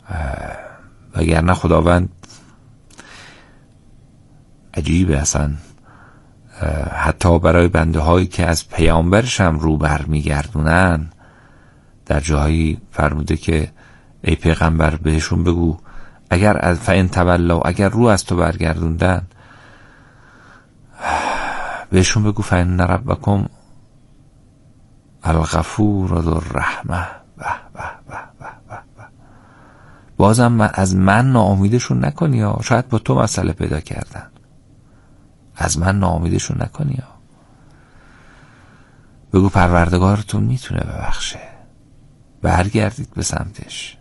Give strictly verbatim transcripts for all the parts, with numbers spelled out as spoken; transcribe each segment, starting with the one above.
وگرنه خداوند عجیبه اصلا، حتی برای بنده هایی که از پیامبرش هم رو بر میگردونن در جاهایی فرموده که ای پیغمبر بهشون بگو اگر از فین تولوا، اگر رو از تو برگردوندن بهشون بگو فین ربکم الغفور ذو الرحمه. بازم من از من ناامیدشون نکنی ها، شاید با تو مسئله پیدا کردن، از من ناامیدشون نکنی ها. بگو پروردگارتون میتونه ببخشه، برگردید به سمتش.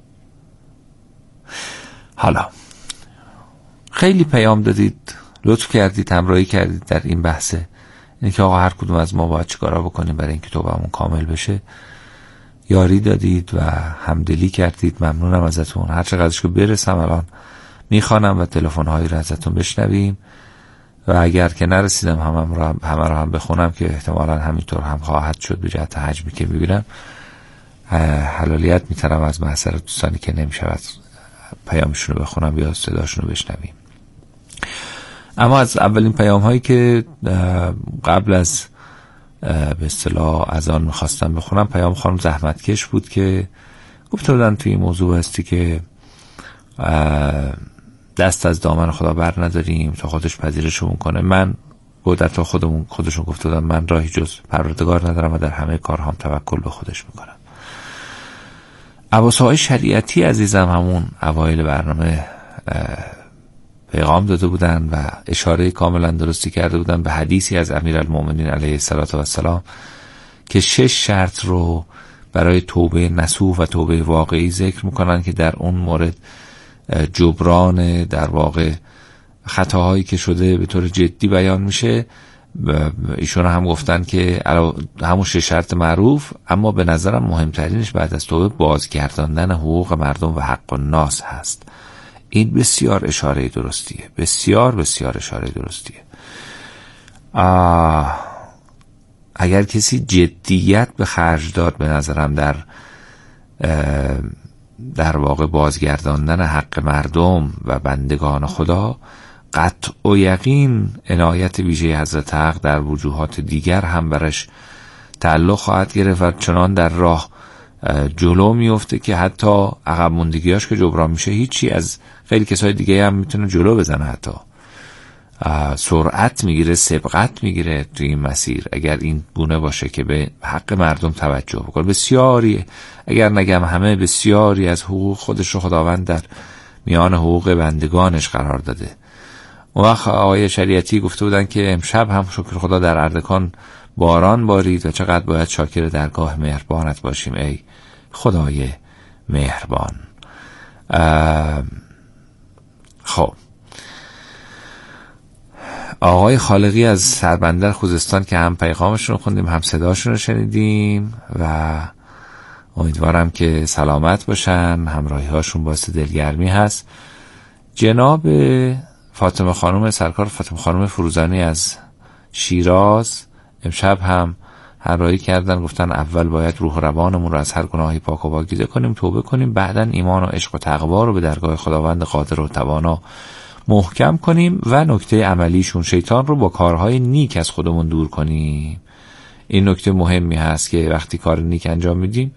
حالا خیلی پیام دادید، لطف کردید، همراهی کردید در این بحثه، اینه که آقا هر کدوم از ما باید چیکارا بکنیم برای اینکه توبهمون کامل بشه. یاری دادید و همدلی کردید، ممنونم ازتون. هر چقدرش که برسم الان میخوانم و تلفن‌هایی رو ازتون بشنویم و اگر که نرسیدم همه رو هم, همه رو هم بخونم که احتمالاً همینطور هم خواهد شد به جهت حجمی که میبینم، حلالیت میتونم از محضر دوستانی که نمیشود پیامشون رو بخونم یا صداشون رو بشنویم. اما از اولین پیام هایی که قبل از به اصطلاح از آن میخواستم بخونم، پیام خانم زحمتکش بود که گفته بودن توی این موضوع هستی که دست از دامن خدا بر نداریم تا خودش پذیرشمون کنه. من گودت تا خودمون خودشون گفته بودن من راهی جز پروردگار ندارم و در همه کارهام توکل به خودش میکنم. عباسهای شریعتی عزیزم همون اوایل برنامه پیغام داده بودن و اشاره کاملا درستی کرده بودن به حدیثی از امیرالمومنین علیه السلام که شش شرط رو برای توبه نصوح و توبه واقعی ذکر میکنن که در اون مورد جبران در واقع خطاهایی که شده به طور جدی بیان میشه. ایشون هم گفتن که همون شش شرط معروف، اما به نظرم مهمترینش بعد از توبه بازگرداندن حقوق مردم و حق الناس هست. این بسیار اشاره درستیه، بسیار بسیار اشاره درستیه. آه اگر کسی جدیت به خرج داد به نظرم در در واقع بازگرداندن حق مردم و بندگان خدا، قطع و یقین عنایت ویژه حضرت حق در وجوهات دیگر هم برش تعلق خواهد گرفت و چنان در راه جلو میفته که حتی عقب موندگیاش که جبران میشه هیچی از خیلی کسای دیگه هم میتونه جلو بزنه، حتی سرعت میگیره، سبقت میگیره توی این مسیر اگر این گونه باشه که به حق مردم توجه بکنه. بسیاری، اگر نگم همه، بسیاری از حقوق خودش رو خداوند در میان حقوق بندگانش قرار داده. اون وقت آقای شریعتی گفته بودن که امشب هم شکر خدا در اردکان باران بارید و چقدر باید شاکر درگاه مهربانت باشیم ای خدای مهربان. خب آقای خالقی از سربندر خوزستان که هم پیغامشون رو خوندیم هم صداشون رو شنیدیم و امیدوارم که سلامت باشن، همراهی هاشون باعث دلگرمی هست. جناب فاطمه خانم، سرکار فاطمه خانم فروزانی از شیراز امشب هم همراهی کردن، گفتن اول باید روح و روانمون رو از هر گناهی پاک و پاکیزه کنیم، توبه کنیم، بعداً ایمان و عشق و تقوا رو به درگاه خداوند قادر و توانا محکم کنیم و نکته عملیشون شیطان رو با کارهای نیک از خودمون دور کنیم. این نکته مهمی هست که وقتی کار نیک انجام میدیم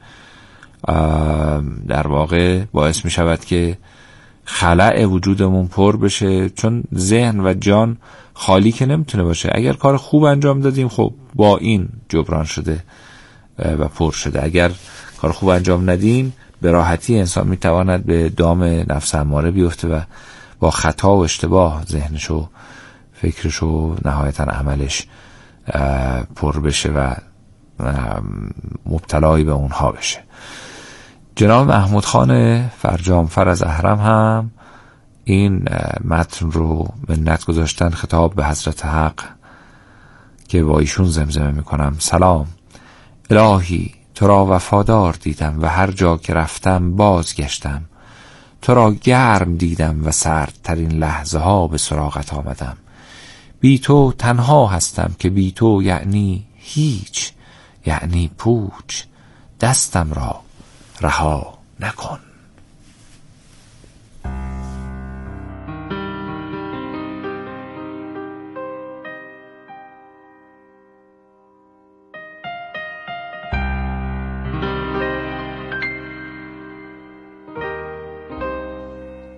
در واقع باعث می شود که خلأ وجودمون پر بشه، چون ذهن و جان خالی که نمیتونه باشه. اگر کار خوب انجام دادیم خب با این جبران شده و پر شده، اگر کار خوب انجام ندیم به راحتی انسان میتواند به دام نفس اماره بیفته و با خطا و اشتباه ذهنش و فکرش و نهایتا عملش پر بشه و مبتلای به اونها بشه. جناب محمود خان فرجامفر از اهرم هم این متن رو منت گذاشتن، خطاب به حضرت حق که با ایشون زمزمه میکنم. سلام الهی، تو را وفادار دیدم و هر جا که رفتم باز گشتم، تو را گرم دیدم و سردترین لحظه ها به سراغت آمدم. بی تو تنها هستم که بی تو یعنی هیچ، یعنی پوچ، دستم را رها نکن.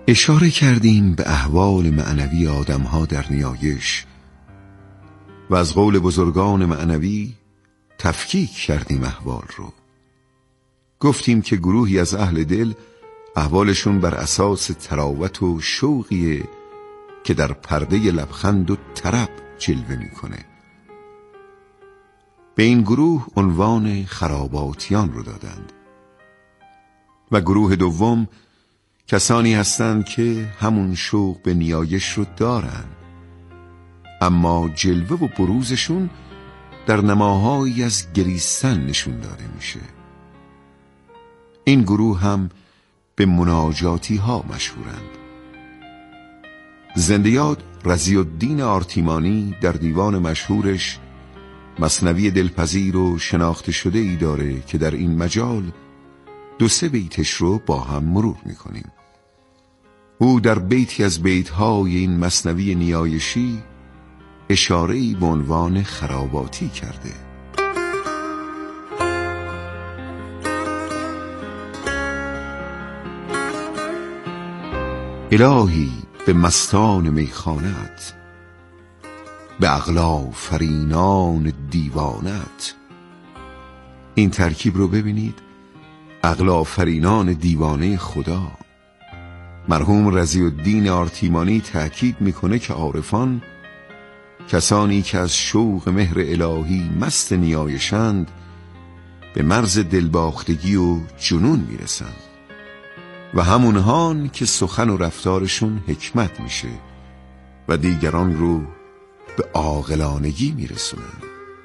اشاره کردیم به احوال معنوی آدمها در نیایش و از قول بزرگان معنوی تفکیک کردیم احوال رو. گفتیم که گروهی از اهل دل احوالشون بر اساس تراوت و شوقیه که در پرده لبخند و طرب جلوه میکنه. به این گروه عنوان خراباتیان رو دادند. و گروه دوم کسانی هستند که همون شوق به نیایش رو دارن، اما جلوه و بروزشون در نماهایی از گریستن نشون داده میشه. این گروه هم به مناجاتی ها مشهورند. زنده‌یاد رضی الدین آرتیمانی در دیوان مشهورش مثنوی دلپذیر و شناخته شده ای داره که در این مجال دو سه بیتش رو با هم مرور میکنیم. او در بیتی از بیتهای این مثنوی نیایشی اشاره‌ای به عنوان خراباتی کرده. الهی به مستان میخانت، به عقل‌آفرینان دیوانت. این ترکیب رو ببینید، عقل‌آفرینان دیوانه خدا. مرحوم رضی الدین آرتیمانی تأکید میکنه که عارفان، کسانی که از شوق مهر الهی مست نیایشند، به مرز دلباختگی و جنون میرسند و همونهان که سخن و رفتارشون حکمت میشه و دیگران رو به عاقلانگی میرسونند.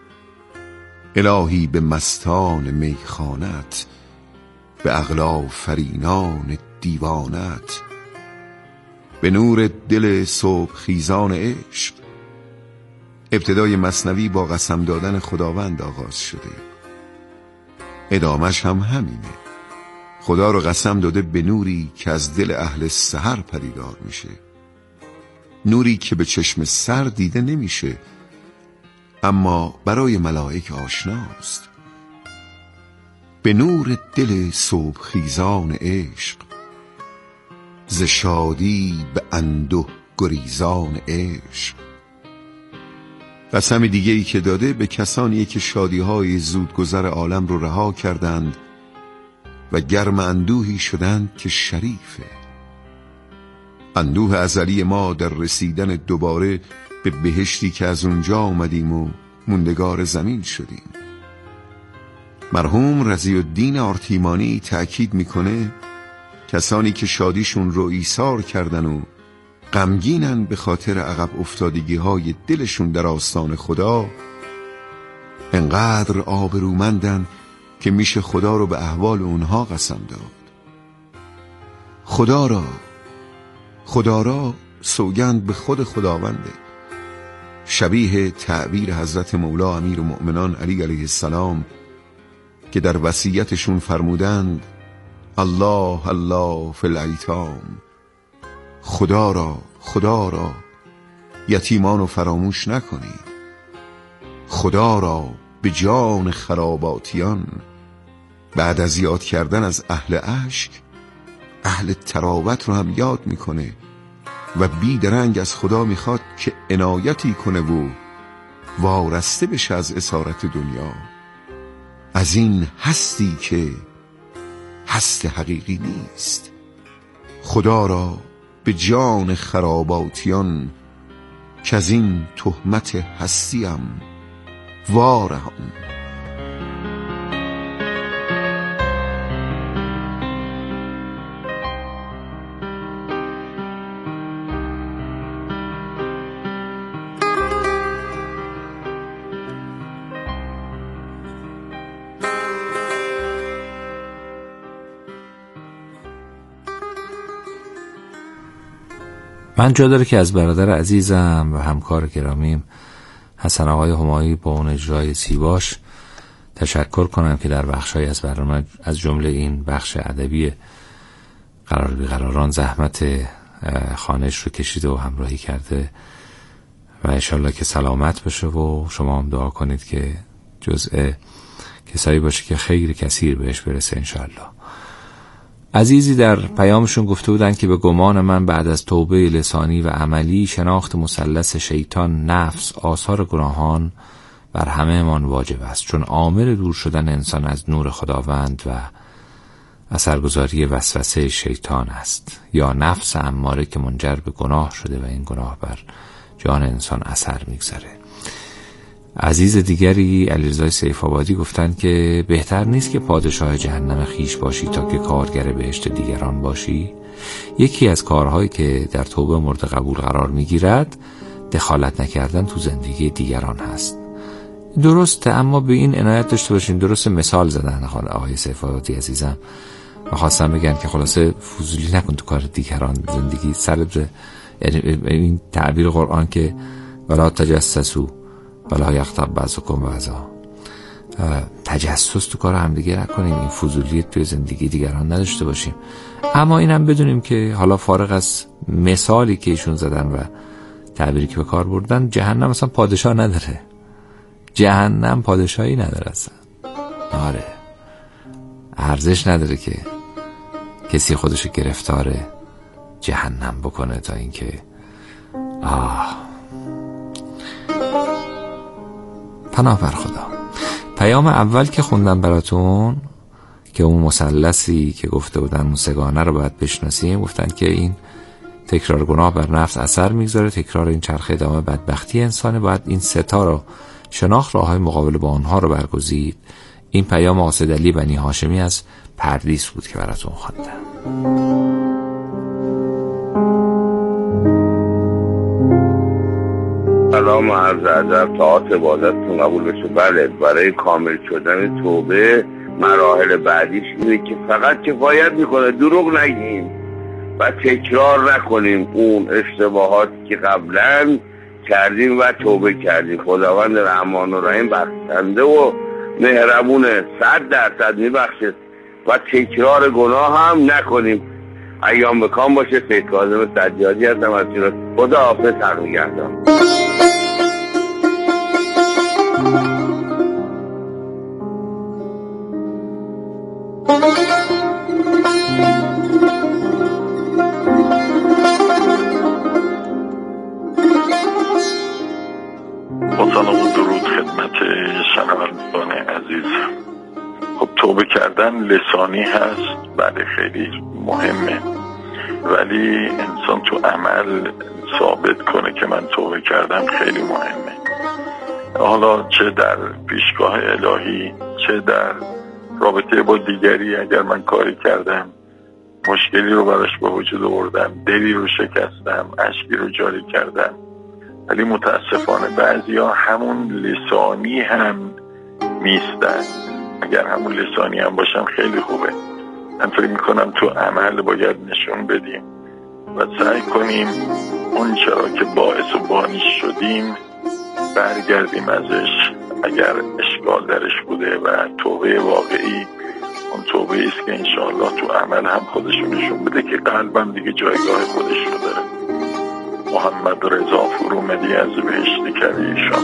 الهی به مستان میخانت، به عقل‌آفرینان دیوانت، به نور دل صبح خیزان عشق. ابتدای مثنوی با قسم دادن خداوند آغاز شده، ادامش هم همینه. خدا رو قسم داده به نوری که از دل اهل سحر پدیدار میشه، نوری که به چشم سر دیده نمیشه اما برای ملائک آشناست. به نور دل صبح خیزان عشق، ز شادی به انده گریزان عشق. قسم دیگه ای که داده به کسانی که شادی های زودگذر عالم رو رها کردند و گرم اندوهی شدند که شریفه. اندوه ازلی ما در رسیدن دوباره به بهشتی که از اونجا آمدیم و موندگار زمین شدیم. مرحوم رضی الدین آرتیمانی تأکید میکنه کسانی که شادیشون رو ایثار کردن و غمگینن به خاطر عقب افتادگی های دلشون در آستان خدا، انقدر آبرومندن که میشه خدا رو به احوال اونها قسم داد. خدا را خدا را سوگند به خود خداونده، شبیه تعبیر حضرت مولا امیرالمؤمنان علی علیه السلام که در وصیتشون فرمودند الله الله فی الایتام، خدا را خدا را یتیمان رو فراموش نکنید، خدا را به جان خراباتیان. بعد از یاد کردن از اهل اشک، اهل تراوت رو هم یاد میکنه و بیدرنگ از خدا میخواد که عنایتی کنه و وارسته بشه از اسارت دنیا، از این هستی که هست حقیقی نیست. خدا را به جان خراباتیان که از این تهمت هستیم وارهم. من جا داره که از برادر عزیزم و همکار گرامیم حسن آقای همایی با اون اجرای زیباش تشکر کنم که در بخشای از برنامه از جمله این بخش ادبی قرار بیقراران زحمت خوانش رو کشیده و همراهی کرده و انشالله که سلامت باشه و شما هم دعا کنید که جزء کسایی باشه که خیر کثیر بهش برسه انشالله. عزیزی در پیامشون گفته بودن که به گمان من بعد از توبه لسانی و عملی شناخت مثلث شیطان، نفس، آثار گناهان بر همه من واجب است، چون عامل دور شدن انسان از نور خداوند و اثرگذاری وسوسه شیطان است، یا نفس اماره که منجر به گناه شده و این گناه بر جان انسان اثر میگذاره. عزیز دیگری علیرضا سیف‌آبادی گفتن که بهتر نیست که پادشاه جهنم خیش باشی تا که کارگر بهشت دیگران باشی. یکی از کارهایی که در توبه مورد قبول قرار میگیرد دخالت نکردن تو زندگی دیگران هست. درسته، اما به این عنایت داشته باشین. درست مثال زدن آقای سیف‌آبادی عزیزم و خواستم بگن که خلاصه فضولی نکن تو کار دیگران، زندگی سر این تعبیر قرآن که ولا تجسسوا ولا یغتب بعضکم بعضا، تجسس تو کار هم دیگه نکنیم، این فضولی توی زندگی دیگران نداشته باشیم. اما اینم بدونیم که حالا فارغ از مثالی که ایشون زدن و تعبیری که به کار بردن، جهنم اصلا پادشاه نداره. جهنم پادشاهی نداره اصلا. آره، ارزش نداره که کسی خودشو گرفتار جهنم بکنه تا اینکه آه پناه بر خدا. پیام اول که خوندم براتون که اون مثلثی که گفته بودن اون سگانه رو باید بشناسیم، گفتن که این تکرار گناه بر نفس اثر میگذاره، تکرار این چرخه ادامه بدبختی انسانه، باید این ستا رو شناخت، راههای مقابل با آنها رو برگزید. این پیام آسد علی بنی هاشمی از پردیس بود که براتون خواندم. سلام و عرض ادب، طاعت عبادتتون قبول بشه. بله، برای کامل شدن توبه مراحل بعدیش اینه که فقط کفایت میکنه دروغ نگیم و تکرار نکنیم اون اشتباهاتی که قبلا کردیم و توبه کردیم. خداوند رحمان و رحیم بخشنده و مهربونه، صد درصد میبخشه و تکرار گناه هم نکنیم. ایام بکام باشه. سید کاظم سجادی هستم از شیراز. خدا حافظ، حق نگهدار. با سلام و درود خدمت شنوندگان عزیز. خب توبه کردن لسانی هست، بله خیلی مهمه، ولی انسان تو عمل ثابت کنه که من توبه کردم خیلی مهمه. حالا چه در پیشگاه الهی، چه در رابطه با دیگری، اگر من کاری کردم، مشکلی رو براش به وجود آوردم، دلی رو شکستم، اشکی رو جاری کردم، ولی متاسفانه بعضیا همون لسانی هم نیستن. اگر همون لسانی هم باشم خیلی خوبه. من فکر میکنم تو عمل باید نشون بدیم و سعی کنیم اون چرا که باعث و بانی شدیم برگردیم ازش، اگر اشکال درش بوده، و توبه واقعی اون توبه ایست که انشاءالله تو عمل هم خودشو نشون بده که قلبم دیگه جایگاه خودش رو داره. محمد رضا فرومدی از بهشت کویشان.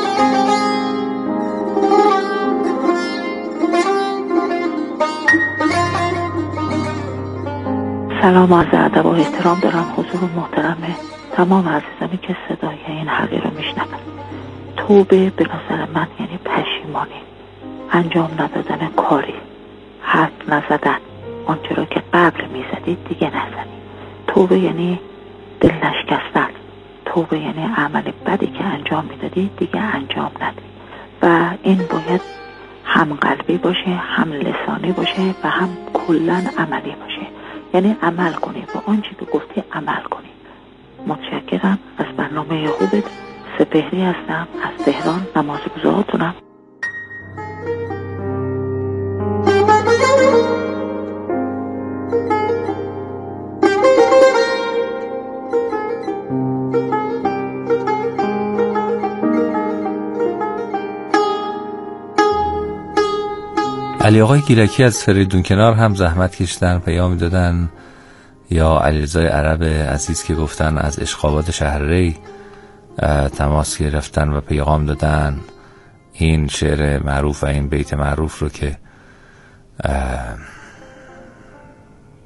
سلام و عرض ادب و احترام دارم حضور محترم تمام عزیزانی که صدای این حقی رو میشنون. توبه به نظر من یعنی پشیمانی، انجام ندادن کاری، حرف نزدن، آنچه را که قبل میزدید دیگه نزنید. توبه یعنی دل نشکستن. توبه یعنی عمل بدی که انجام میدادید دیگه انجام ندید و این باید هم قلبی باشه، هم لسانی باشه و هم کلن عملی باشه. یعنی عمل کنید و آنچه که گفتی عمل کنید. متشکرم از برنامه خوبت. سپهری هستم از تهران. نمازگزارتونم. علی آقای گیلکی از فریدون کنار هم زحمت کشیدن، پیام دادن، یا علیرضا عرب عزیز که گفتن از اشقابات شهرری تماس گرفتن و پیغام دادن. این شعر معروف و این بیت معروف رو که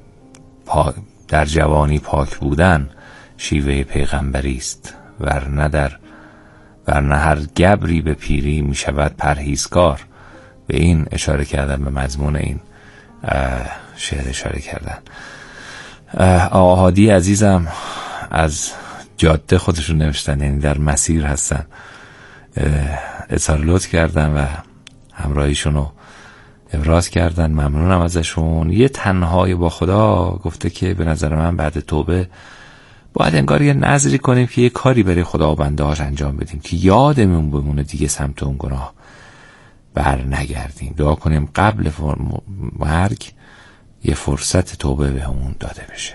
پا در جوانی پاک بودن شیوه پیغمبری است، ورنه در ورنه هر گبری به پیری می شود پرهیزکار. به این اشاره کردن، به مضمون این شعر اشاره کردن. آقا هادی عزیزم از جاده خودشون نوشتن، یعنی در مسیر هستن، اظهار لطف کردن و همراهیشون رو ابراز کردن. ممنونم ازشون. یه تنهای با خدا گفته که به نظر من بعد توبه باید انگار یه نظری کنیم که یه کاری برای خدا و بنده هاش انجام بدیم که یادمون بمونه دیگه سمت اون گناه بر نگردیم. دعا کنیم قبل مرگ یه فرصت توبه به همون داده بشه.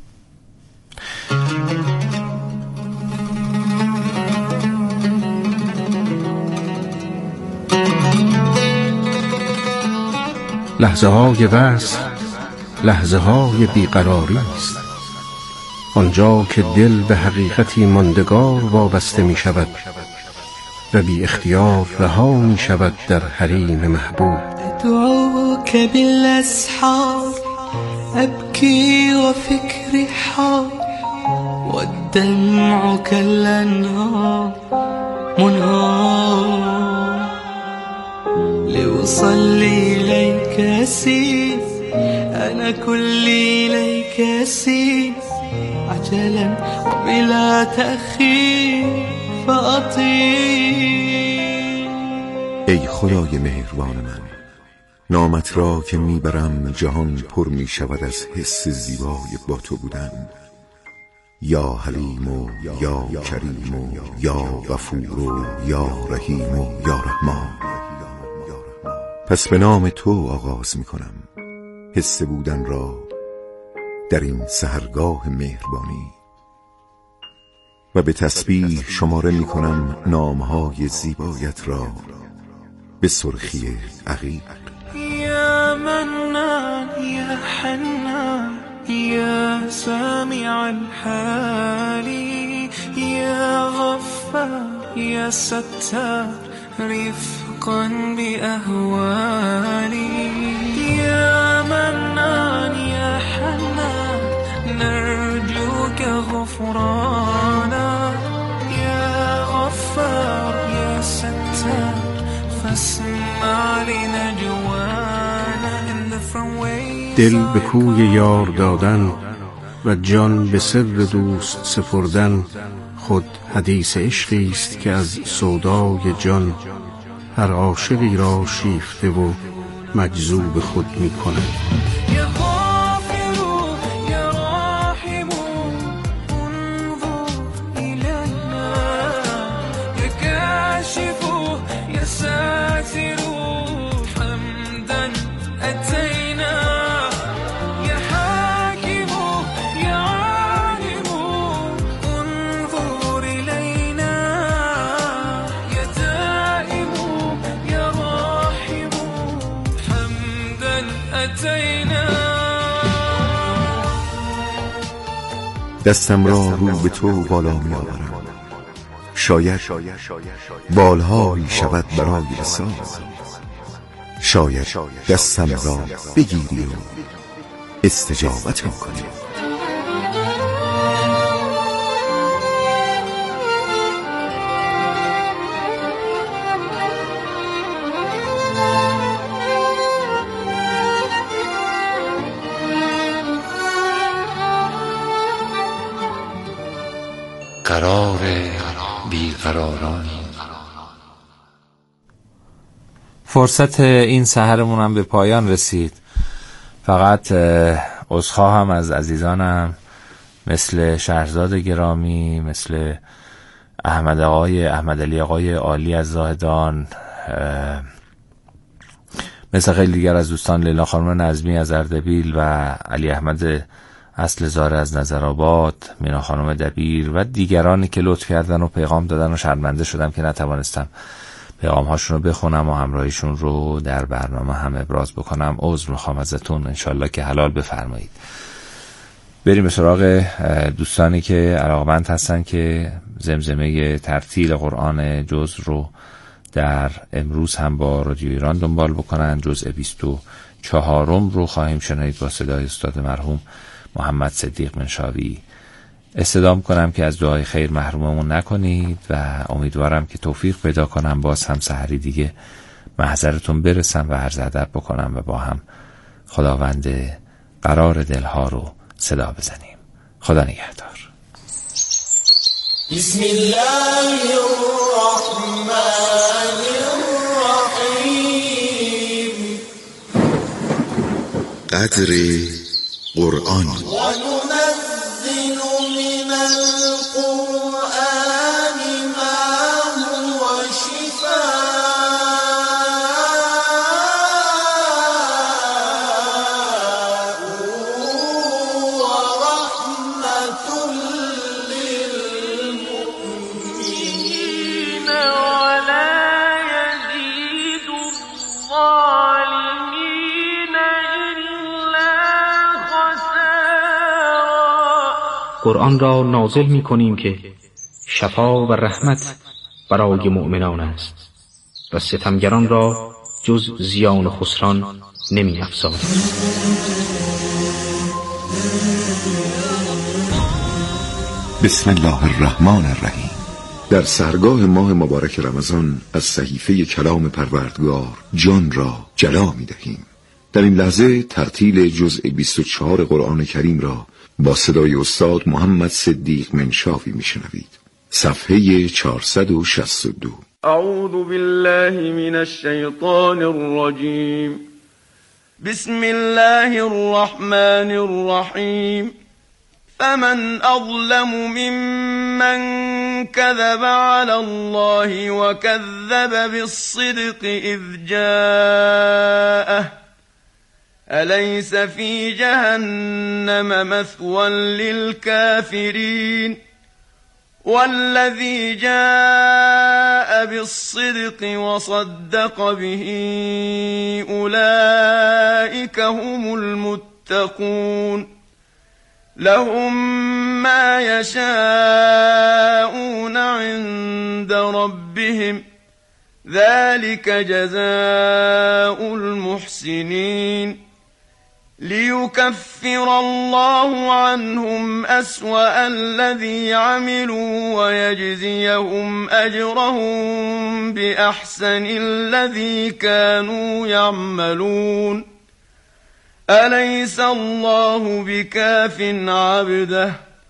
لحظه های وصل لحظه های بیقراری است، آنجا که دل به حقیقتی ماندگار وابسته می شود و بی اختیار رها می شود در حریم محبوب. أدعوك بالأسحار أبكي وفكري حار والدمع كالأنهار منهار لأصلي إليك أسير أنا كلي إليك أسير عجلا وبلا تأخير فأطير. ای خدای مهربان من، نامت را که میبرم جهان پر میشود از حس زیبای با تو بودن. یا حلیم و یا کریم و یا غفور و یا رحیم و یا رحمان. پس به نام تو آغاز میکنم حس بودن را در این سحرگاه مهربانی و به تسبیح شماره میکنم نامهای زیبایت را به سرخی عقیق. یا منان یا حنان یا سامع الحال یا غفار یا ستار رفقا بأهوالي. یا منان یا حنان نرجوك غفرانا یا غفار یا ستار فاسمع لنجوانا. دل به کوی یار دادن و جان به سر دوست سپردن خود حدیث عشقی است که از سودای جان هر عاشقی را شیفته و مجذوب خود می کند. دستم را رو به تو بالا می آورم، شاید بالهایی شود برای وصال. شاید دستم را بگیری و استجابت کنی. قرار بیقراران. فرصت این سحرمون هم به پایان رسید. فقط عذرخواهم از عزیزانم مثل شهرزاد گرامی، مثل احمد آقای احمد علی آقای عالی از زاهدان، مثل خیلی دیگر از دوستان، لیلا خانم نظمی از اردبیل و علی احمد اصل زاره از نظرآباد، مینا خانم دبیر و دیگرانی که لطف کردن و پیغام دادن و شرمنده شدم که نتوانستم پیغام هاشون رو بخونم و همراهیشون رو در برنامه هم ابراز بکنم. عذر میخوام ازتون، انشالله که حلال بفرمایید. بریم به سراغ دوستانی که علاقمند هستن که زمزمه ترتیل قرآن جزء رو در امروز هم با رادیو ایران دنبال بکنن. جزء بیست و چهارم رو خواهیم شنید با صدای استاد مرحوم محمد صدیق منشاوی استدعا کنم که از دعای خیر محروممون نکنید و امیدوارم که توفیق پیدا کنم باز هم سحری دیگه محضرتون برسم و عرض ادب بکنم و با هم خداوند قرار دلها رو صدا بزنیم. خدا نگهدار. بسم الله الرحمن الرحیم. قدر قرآن. وننزل من القرآن ما هو شفاء ورحمة للمؤمنين ولا يزيد الظالمين إلا خسارا. قرآن را نازل می کنیم که شفا و رحمت برای مؤمنان است و ستمگران را جز زیان و خسران نمی افزاید. بسم الله الرحمن الرحیم. در سحرگاه ماه مبارک رمضان از صحیفه کلام پروردگار جان را جلا می دهیم. در این لحظه ترتیل جزء بیست و چهار قرآن کریم را با صدای استاد محمد صدیق منشاوی می شنوید. صفحه چهارصد و شصت و دو. اعوذ بالله من الشیطان الرجیم. بسم الله الرحمن الرحیم. فمن أظلم ممن كذب على الله وكذب بالصدق إذ جاءه أليس في جهنم مثوى للكافرين والذي جاء بالصدق وصدق به أولئك هم المتقون لهم ما يشاءون عند ربهم ذلك جزاء المحسنين ليكفر الله عنهم أسوأ الذي عملوا ويجزيهم أجرهم بأحسن الذي كانوا يعملون أليس الله بكاف عبده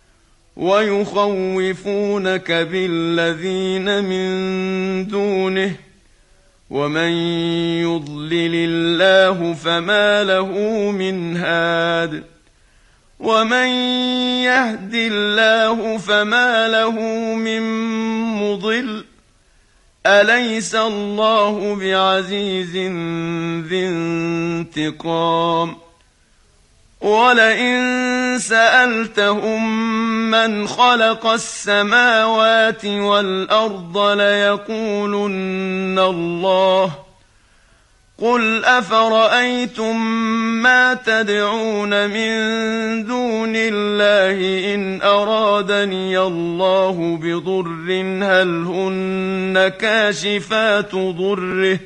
ويخوفونك بالذين من دونه ومن يضلل الله فما له من هاد ومن يهد الله فما له من مضل أليس الله بعزيز ذي انتقام ولئن سألتهم من خلق السماوات والأرض ليقولن الله قل أفرأيتم ما تدعون من دون الله إن أرادني الله بضر هل هن كاشفات ضره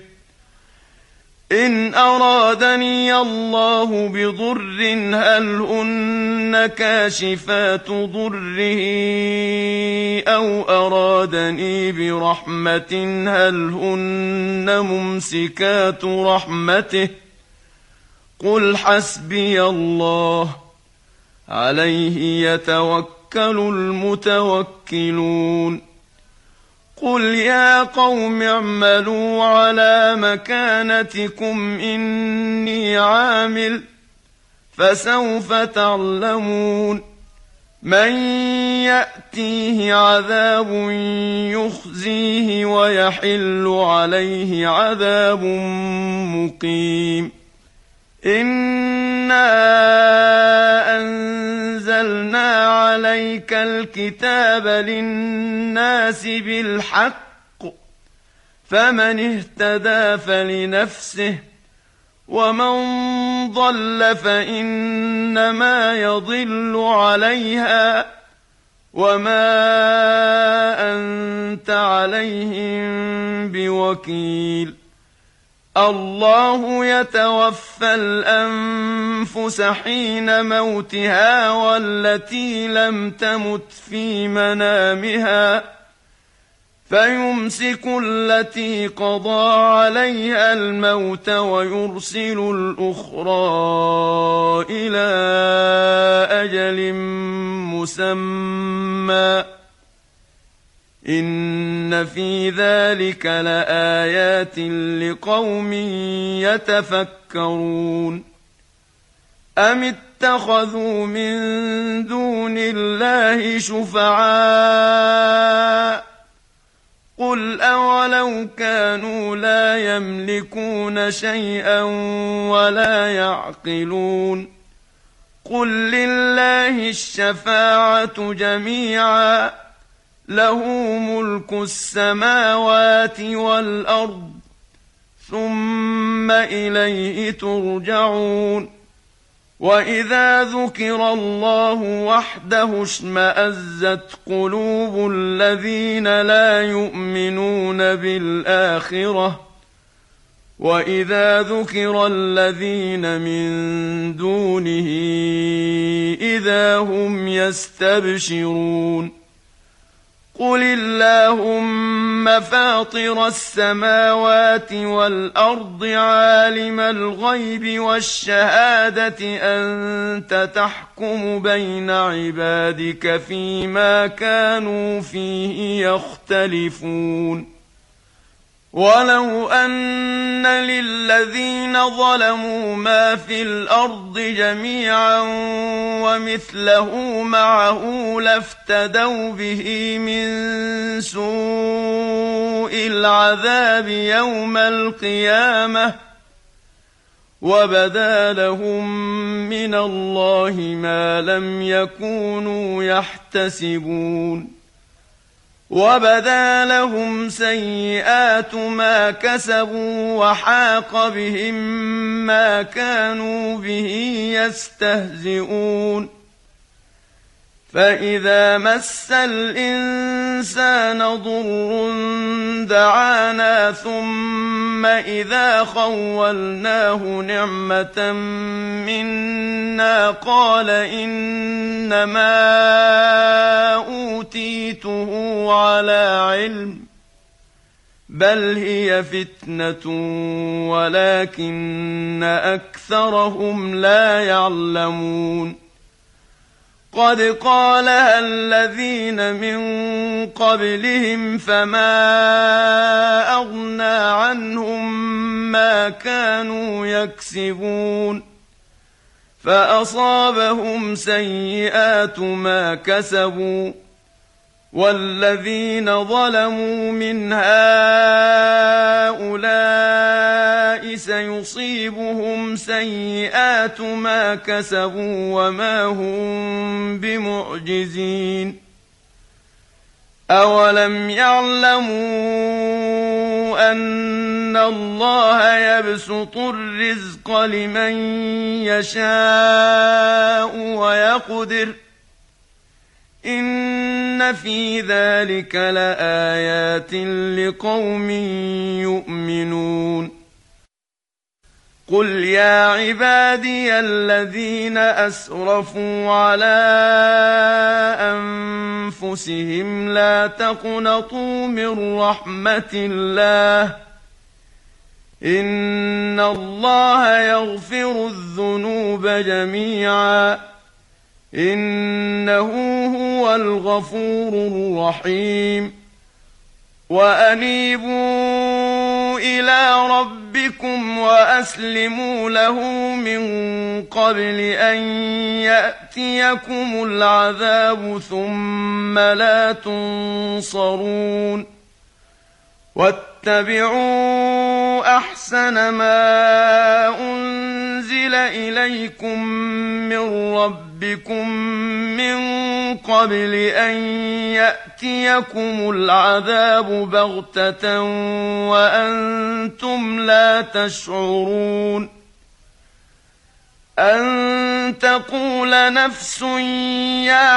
إن أرادني الله بضر هل هن كاشفات ضره أو أرادني برحمة هل هن ممسكات رحمته قل حسبي الله عليه يتوكل المتوكلون قل يا قوم اعملوا على مكانتكم إني عامل فسوف تعلمون من يأتيه عذاب يخزيه ويحل عليه عذاب مقيم إنا أنزلنا عليك الكتاب للناس بالحق فمن اهتدى فلنفسه ومن ضل فإنما يضل عليها وما أنت عليهم بوكيل الله يتوفى الأنفس حين موتها والتي لم تمت في منامها فيمسك التي قضى عليها الموت ويرسل الأخرى إلى أجل مسمى إن في ذلك لآيات لقوم يتفكرون أم اتخذوا من دون الله شفعاء قل أولو كانوا لا يملكون شيئا ولا يعقلون قل لله الشفاعة جميعا له ملك السماوات والأرض ثم إليه ترجعون وإذا ذكر الله وحده اشمأزت قلوب الذين لا يؤمنون بالآخرة وإذا ذكر الذين من دونه إذا هم يستبشرون قل اللهم فاطر السماوات والأرض عالم الغيب والشهادة أنت تحكم بين عبادك فيما كانوا فيه يختلفون ولو أن للذين ظلموا ما في الأرض جميعا ومثله معه لافتدوا به من سوء العذاب يوم القيامة وبدا لهم من الله ما لم يكونوا يحتسبون وبدا لهم سيئات ما كسبوا وحاق بهم ما كانوا به يستهزئون فإذا مس الإنسان ضر دعانا ثم إذا خولناه نعمة منا قال إنما أوتيته على علم بل هي فتنة ولكن أكثرهم لا يعلمون قد قالها الذين من قبلهم فما أغنى عنهم ما كانوا يكسبون فأصابهم سيئات ما كسبوا والذين ظلموا من هؤلاء سيصيبهم سيئات ما كسبوا وما هم بمعجزين أولم يعلموا أن الله يبسط الرزق لمن يشاء ويقدر إن في ذلك لآيات لقوم يؤمنون قل يا عبادي الذين أسرفوا على أنفسهم لا تقنطوا من رحمة الله إن الله يغفر الذنوب جميعا إنه هو الغفور الرحيم وأنيبوا إلى ربكم وأسلموا له من قبل أن يأتيكم العذاب ثم لا تنصرون واتبعوا أحسن ما أنزل إليكم من ربكم من قبل أن يأتيكم العذاب بغتة وأنتم لا تشعرون أن تقول نفس يا